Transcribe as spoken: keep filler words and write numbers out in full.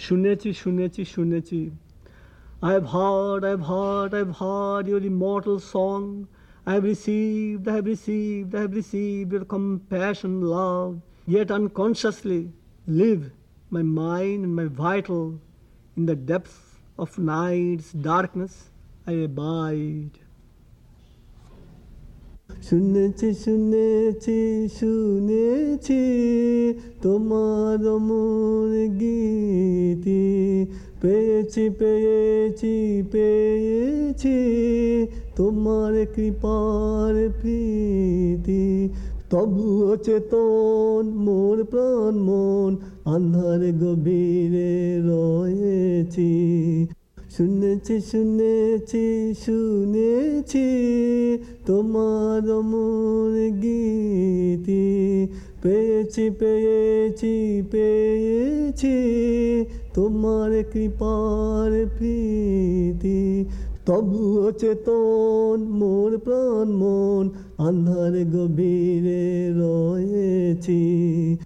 শুনেছি শুনেছি শুনেছি I have heard, I have heard, I have heard your immortal song. I have received, I have received, I have received your compassion, love. Yet unconsciously live my mind and my vital. In the depths of night's darkness, I abide. শুনেছি শুনেছি শুনেছি তোমার অমর গীতি পেয়েছি পেয়েছি পেয়েছি তোমার কৃপার প্রীতি তবুও চেতন মোর প্রাণ মন আন্ধার গভীরে রয়েছি শুনেছি শুনেছি শুনেছি তোমার অমর গীতি পেয়েছি পেয়েছি পেয়েছি তোমার কৃপার প্রীতি তবুও চেতন মোর প্রাণ মন আন্ধার গভীরে রয়েছি